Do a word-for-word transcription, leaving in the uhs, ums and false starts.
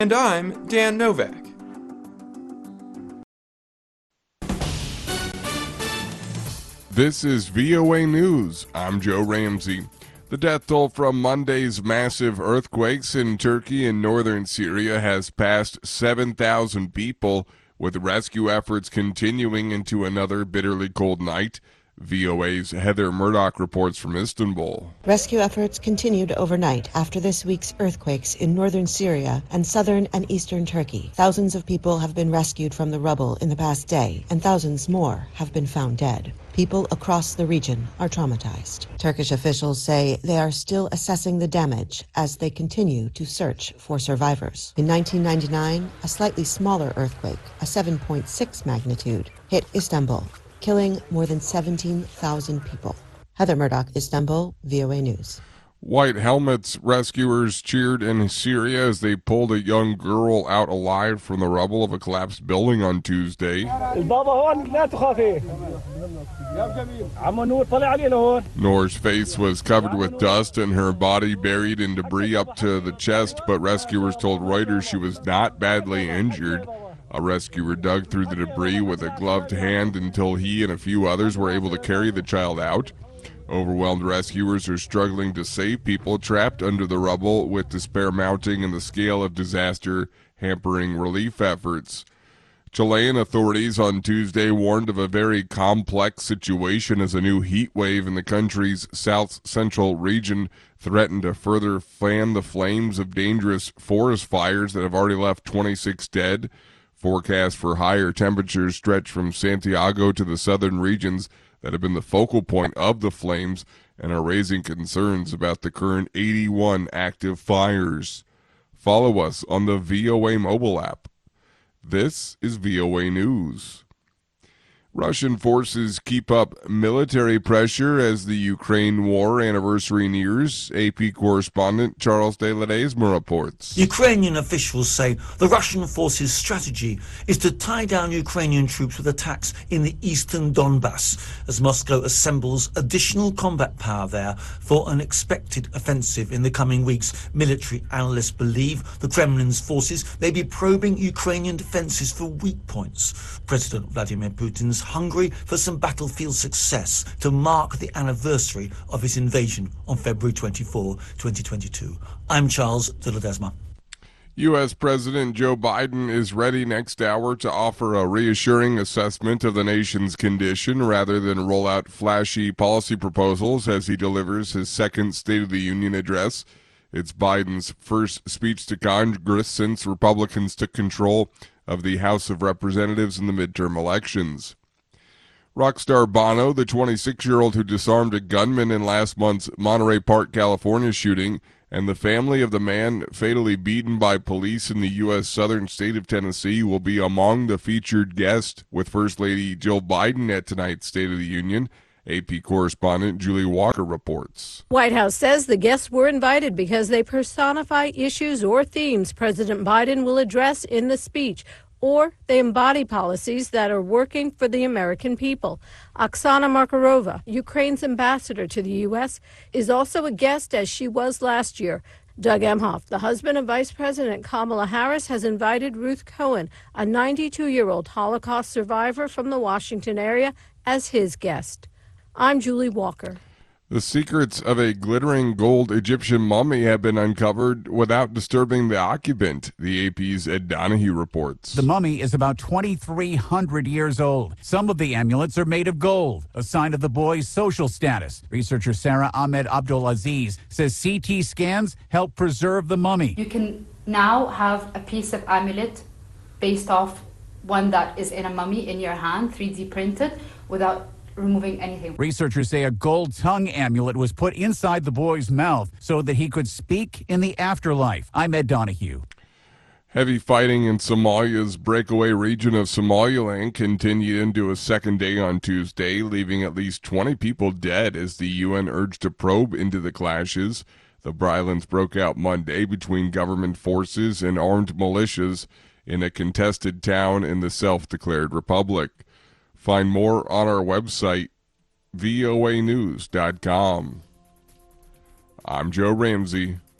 And I'm Dan Novak. This is V O A News. I'm Joe Ramsey. The death toll from Monday's massive earthquakes in Turkey and northern Syria has passed seven thousand people, with rescue efforts continuing into another bitterly cold night. V O A's Heather Murdoch reports from Istanbul. Rescue efforts continued overnight after this week's earthquakes in northern Syria and southern and eastern Turkey. Thousands of people have been rescued from the rubble in the past day, and thousands more have been found dead. People across the region are traumatized. Turkish officials say they are still assessing the damage as they continue to search for survivors. In nineteen ninety-nine, a slightly smaller earthquake, a seven point six magnitude, hit Istanbul, killing more than seventeen thousand people. Heather Murdoch, Istanbul, V O A News. White helmets rescuers cheered in Syria as they pulled a young girl out alive from the rubble of a collapsed building on Tuesday. Noor's face was covered with dust and her body buried in debris up to the chest, but rescuers told Reuters she was not badly injured. A rescuer dug through the debris with a gloved hand until he and a few others were able to carry the child out. Overwhelmed rescuers are struggling to save people trapped under the rubble, with despair mounting and the scale of disaster hampering relief efforts. Chilean authorities on Tuesday warned of a very complex situation as a new heat wave in the country's south-central region threatened to further fan the flames of dangerous forest fires that have already left twenty-six dead. Forecasts for higher temperatures stretch from Santiago to the southern regions that have been the focal point of the flames and are raising concerns about the current eighty-one active fires. Follow us on the V O A mobile app. This is V O A News. Russian forces keep up military pressure as the Ukraine war anniversary nears. A P correspondent Charles de Ledesma reports. Ukrainian officials say the Russian forces' strategy is to tie down Ukrainian troops with attacks in the eastern Donbass as Moscow assembles additional combat power there for an expected offensive in the coming weeks. Military analysts believe the Kremlin's forces may be probing Ukrainian defenses for weak points. President Vladimir Putin's hungry for some battlefield success to mark the anniversary of his invasion on February twenty-fourth, twenty twenty-two. I'm Charles de Ledesma. U S. President Joe Biden is ready next hour to offer a reassuring assessment of the nation's condition rather than roll out flashy policy proposals as he delivers his second State of the Union address. It's Biden's first speech to Congress since Republicans took control of the House of Representatives in the midterm elections. Rockstar Bono, the twenty-six-year-old who disarmed a gunman in last month's Monterey Park, California shooting, and the family of the man fatally beaten by police in the U S southern state of Tennessee will be among the featured guests with First Lady Jill Biden at tonight's State of the Union. A P correspondent Julie Walker reports. White House says the guests were invited because they personify issues or themes President Biden will address in the speech, or they embody policies that are working for the American people. Oksana Markarova, Ukraine's ambassador to the U S, is also a guest, as she was last year. Doug Emhoff, the husband of Vice President Kamala Harris, has invited Ruth Cohen, a ninety-two-year-old Holocaust survivor from the Washington area, as his guest. I'm Julie Walker. The secrets of a glittering gold Egyptian mummy have been uncovered without disturbing the occupant, the A P's Ed Donahue reports. The mummy is about twenty-three hundred years old. Some of the amulets are made of gold, a sign of the boy's social status. Researcher Sarah Ahmed Abdulaziz says C T scans help preserve the mummy. You can now have a piece of amulet based off one that is in a mummy in your hand, three D printed, without removing anything. Researchers say a gold tongue amulet was put inside the boy's mouth so that he could speak in the afterlife. I'm Ed Donahue. Heavy fighting in Somalia's breakaway region of Somaliland continued into a second day on Tuesday, leaving at least twenty people dead as the U N urged to probe into the clashes. The violence broke out Monday between government forces and armed militias in a contested town in the self-declared republic. Find more on our website, V O A news dot com. I'm Joe Ramsey.